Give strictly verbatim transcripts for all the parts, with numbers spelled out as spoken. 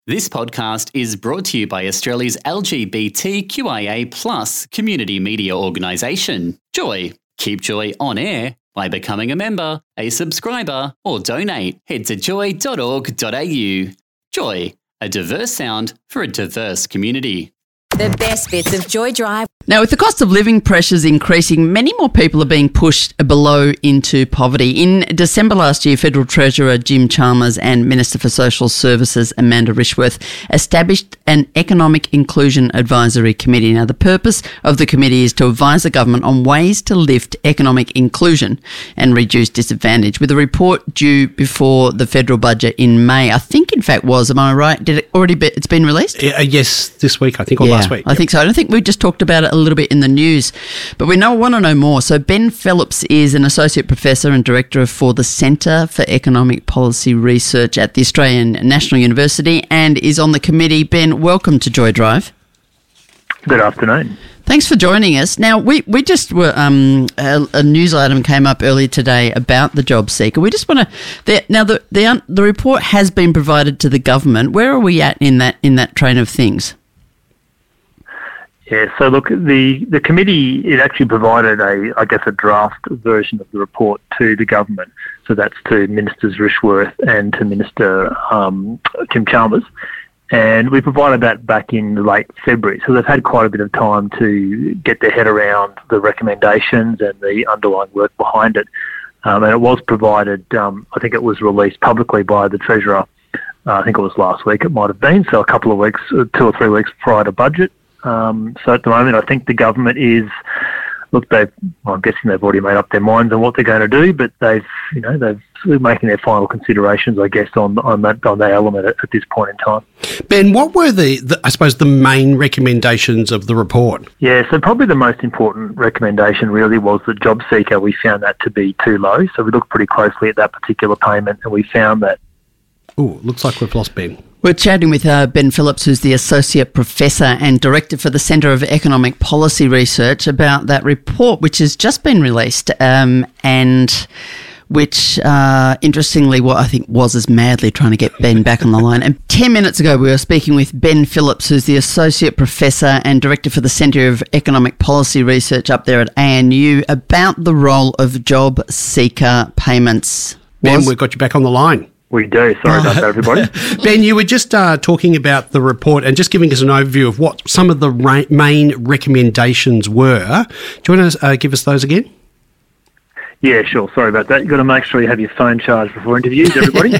This podcast is brought to you by Australia's L G B T Q I A plus community media organisation, Joy. Keep Joy on air by becoming a member, a subscriber, or donate. Head to joy dot org dot a u. Joy, a diverse sound for a diverse community. The best bits of Joy Drive. Now, with the cost of living pressures increasing, many more people are being pushed below into poverty. In December last year, Federal Treasurer Jim Chalmers and Minister for Social Services Amanda Rishworth established an Economic Inclusion Advisory Committee. Now, the purpose of the committee is to advise the government on ways to lift economic inclusion and reduce disadvantage, with a report due before the federal budget in May. I think, in fact, was, am I right? Did it already be, it's been released? Uh, yes, this week, I think, or yeah, last week. I think so. I don't think we just talked about it a little bit in the news, but we know, want to know more. So Ben Phillips is an Associate Professor and Director for the Centre for Economic Policy Research at the Australian National University and is on the committee. Ben, welcome to Joy Drive. Good afternoon. Thanks for joining us. Now, we, we just were, um, a, a news item came up earlier today about the job seeker. We just want to, now the, the, the report has been provided to the government. Where are we at in that, in that train of things? Yeah, so look, the, the committee, it actually provided a, I guess, a draft version of the report to the government. So that's to Ministers Rishworth and to Minister um, Jim Chalmers. And we provided that back in late February. So they've had quite a bit of time to get their head around the recommendations and the underlying work behind it. Um, and it was provided, um, I think it was released publicly by the Treasurer, uh, I think it was last week it might have been, so a couple of weeks, two or three weeks prior to budget. Um, so at the moment, I think the government is, look, they've, well, I'm guessing they've already made up their minds on what they're going to do, but they've, you know, they've they're making their final considerations, I guess, on on that on that element at, at this point in time. Ben, what were the, the, I suppose, the main recommendations of the report? Yeah, so probably the most important recommendation really was that job seeker. We found that to be too low, so we looked pretty closely at that particular payment, and we found that. Oh, looks like we've lost Ben. We're chatting with uh, Ben Phillips, who's the Associate Professor and Director for the Centre of Economic Policy Research, about that report, which has just been released um, and which, uh, interestingly, what I think was is madly trying to get Ben back on the line. And ten minutes ago, we were speaking with Ben Phillips, who's the Associate Professor and Director for the Centre of Economic Policy Research up there at A N U, about the role of job seeker payments. Ben, Was- we've got you back on the line. We do. Sorry about that, everybody. Ben, you were just uh, talking about the report and just giving us an overview of what some of the ra- main recommendations were. Do you want to uh, give us those again? Yeah, sure. Sorry about that. You've got to make sure you have your phone charged before interviews, everybody.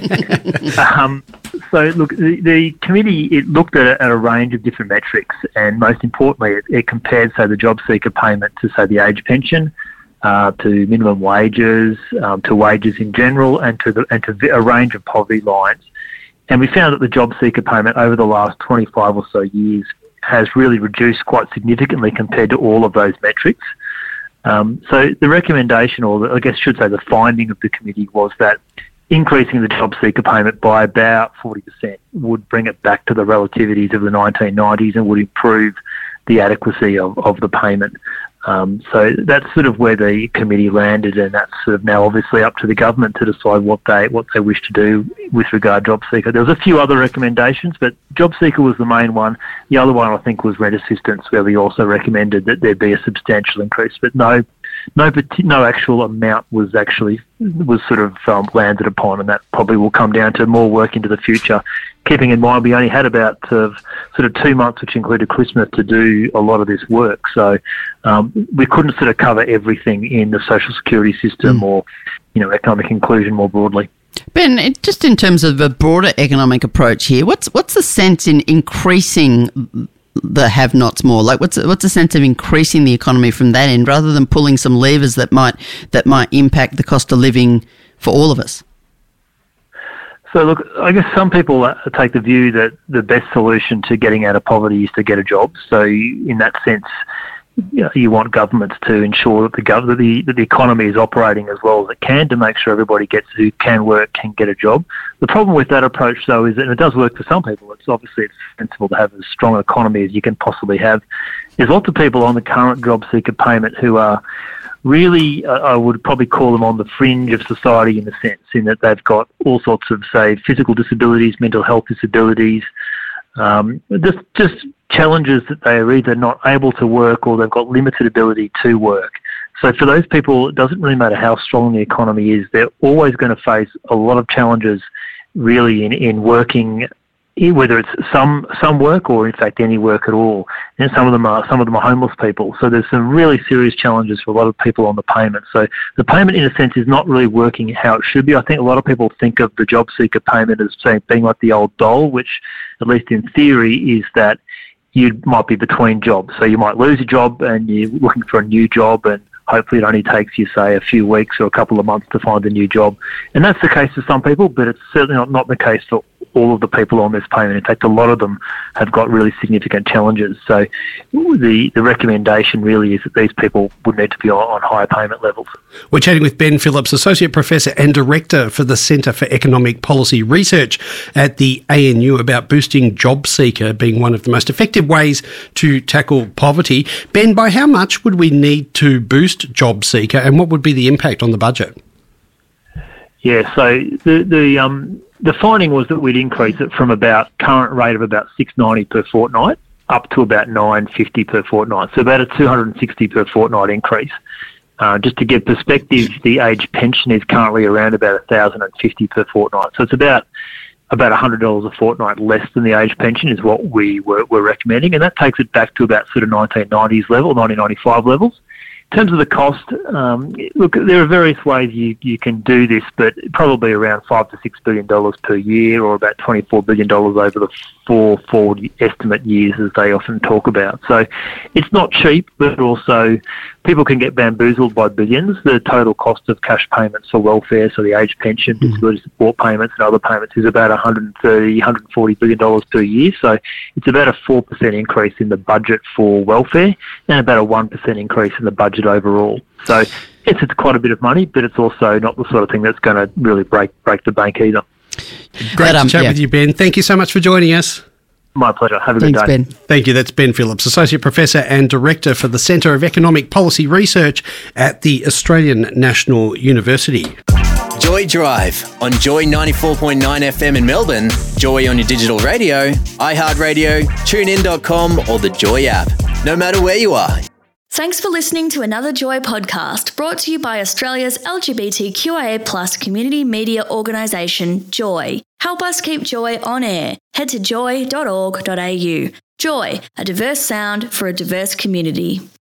um, so, look, the, the committee, it looked at a, at a range of different metrics, and most importantly, it, it compared, say, the job seeker payment to, say, the age pension, Uh, to minimum wages, um, to wages in general, and to the, and to a range of poverty lines. And we found that the job seeker payment over the last twenty-five or so years has really reduced quite significantly compared to all of those metrics. Um, so the recommendation, or the, I guess I should say the finding of the committee, was that increasing the job seeker payment by about forty percent would bring it back to the relativities of the nineteen nineties and would improve the adequacy of, of the payment. Um, so that's sort of where the committee landed, and that's sort of now obviously up to the government to decide what they what they wish to do with regard to job seeker. There was a few other recommendations, but job seeker was the main one. The other one, I think, was rent assistance, where we also recommended that there be a substantial increase, but no, no, no actual amount was actually was sort of um, landed upon, and that probably will come down to more work into the future. Keeping in mind we only had about uh, sort of two months, which included Christmas, to do a lot of this work. So um, we couldn't sort of cover everything in the social security system mm. or, you know, economic inclusion more broadly. Ben, it, just in terms of a broader economic approach here, what's what's the sense in increasing the have-nots more? Like, what's what's the sense of increasing the economy from that end, rather than pulling some levers that might that might impact the cost of living for all of us? So, look, I guess some people take the view that the best solution to getting out of poverty is to get a job. So, in that sense, you know, you want governments to ensure that the, gov- that, the, that the economy is operating as well as it can to make sure everybody gets who can work can get a job. The problem with that approach, though, is that, and it does work for some people, it's obviously it's sensible to have as strong an economy as you can possibly have. There's lots of people on the current job seeker payment who are really, uh, I would probably call them on the fringe of society in a sense, in that they've got all sorts of, say, physical disabilities, mental health disabilities, um, just just challenges that they are either not able to work or they've got limited ability to work. So for those people, it doesn't really matter how strong the economy is, they're always going to face a lot of challenges really in, in working, whether it's some some work or in fact any work at all. And some of them are some of them are homeless people. So there's some really serious challenges for a lot of people on the payment. So the payment in a sense is not really working how it should be. I think a lot of people think of the job seeker payment as saying being like the old dole, which at least in theory is that you might be between jobs. So you might lose a job and you're looking for a new job, and hopefully it only takes you, say, a few weeks or a couple of months to find a new job. And that's the case for some people, but it's certainly not, not the case for all of the people on this payment. In fact, a lot of them have got really significant challenges. So the, the recommendation really is that these people would need to be on, on higher payment levels. We're chatting with Ben Phillips, Associate Professor and Director for the Centre for Economic Policy Research at the A N U, about boosting job seeker being one of the most effective ways to tackle poverty. Ben, by how much would we need to boost job seeker, and what would be the impact on the budget? Yeah, so the the um the finding was that we'd increase it from about current rate of about six ninety per fortnight up to about nine fifty per fortnight. So about a two hundred sixty per fortnight increase. Uh, just to give perspective, the age pension is currently around about one thousand fifty per fortnight. So it's about about one hundred dollars a fortnight less than the age pension is what we were, were recommending, and that takes it back to about sort of nineteen nineties level, nineteen ninety-five levels. In terms of the cost, um, look, there are various ways you, you can do this, but probably around five to six billion dollars per year, or about twenty-four billion dollars over the four forward estimate years, as they often talk about. So it's not cheap, but also people can get bamboozled by billions. The total cost of cash payments for welfare, so the age pension, mm-hmm. disability support payments and other payments, is about one hundred thirty, one hundred forty billion dollars per year. So it's about a four percent increase in the budget for welfare and about a one percent increase in the budget overall. So it's, it's quite a bit of money, but it's also not the sort of thing that's going to really break break the bank either. Great But, um, to chat yeah. with you, Ben. Thank you so much for joining us. My pleasure. Have a Thanks, good day. Ben. Thank you. That's Ben Phillips, Associate Professor and Director for the Centre of Economic Policy Research at the Australian National University. Joy Drive on Joy ninety-four point nine F M in Melbourne, Joy on your digital radio, iHeartRadio, tune in dot com or the Joy app. No matter where you are. Thanks for listening to another Joy podcast brought to you by Australia's L G B T Q I A plus community media organisation, Joy. Help us keep Joy on air. Head to joy dot org dot a u. Joy, a diverse sound for a diverse community.